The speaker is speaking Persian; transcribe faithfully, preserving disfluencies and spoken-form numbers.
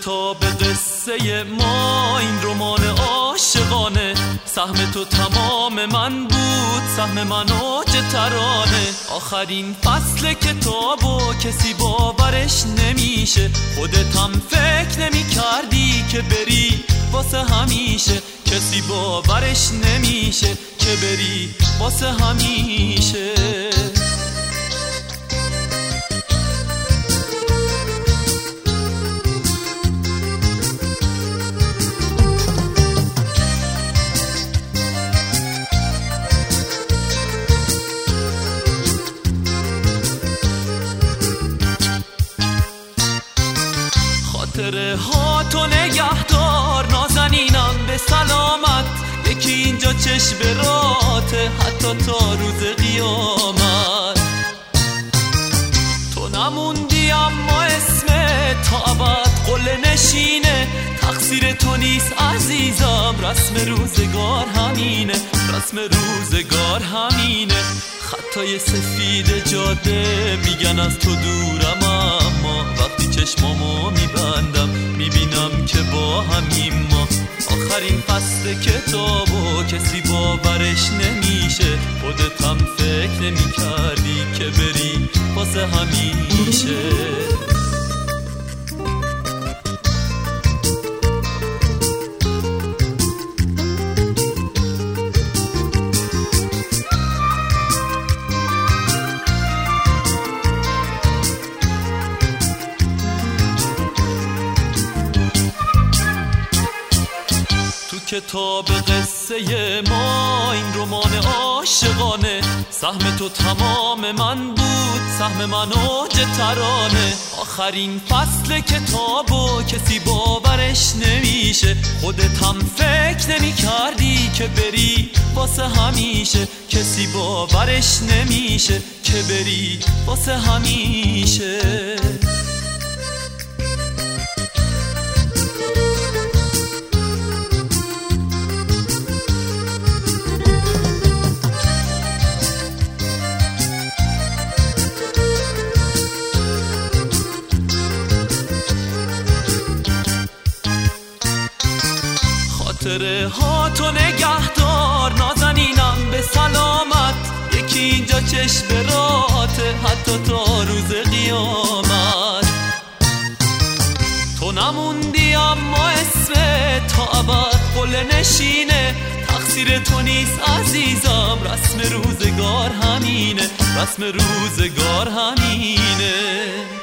کتاب قصه ما این رمان عاشقانه، سهم تو تمام من بود، سهم من اوج ترانه. آخرین فصل کتابو کسی باورش نمیشه، خودت هم فکر نمی کردی که بری واسه همیشه، کسی باورش نمیشه که بری واسه همیشه. خاطره ها تو نگهدار نازنینم به سلامت، یکی اینجا چشم راته حتی تا روز قیامت. تو نموندی اما اسمت تا ابد قله نشینه، تقصیر تو نیست عزیزم، رسم روزگار همینه، رسم روزگار همینه. خطای سفید جاده میگن از تو دورم، اما وقتی چشمامو میبندم میبینم که با همیم ما. آخرین فصل کتابو کسی باورش نمیشه، خودت هم فکر نمیکردی که بری واسه همیشه. کتاب قصه ما این رمان عاشقانه، سهم تو تمام من بود، سهم من اوج ترانه. آخرین فصل کتابو کسی باورش نمیشه، خودت هم فکر نمی کردی که بری واسه همیشه، کسی باورش نمیشه که بری واسه همیشه. خاطره ها تو نگهدار نازنینم به سلامت، یکی اینجا چشم راته حتی تا روز قیامت. تو نموندی اما اسمت تا ابد قله نشینه، تقصیر تو نیست عزیزم، رسم روزگار همینه، رسم روزگار همینه.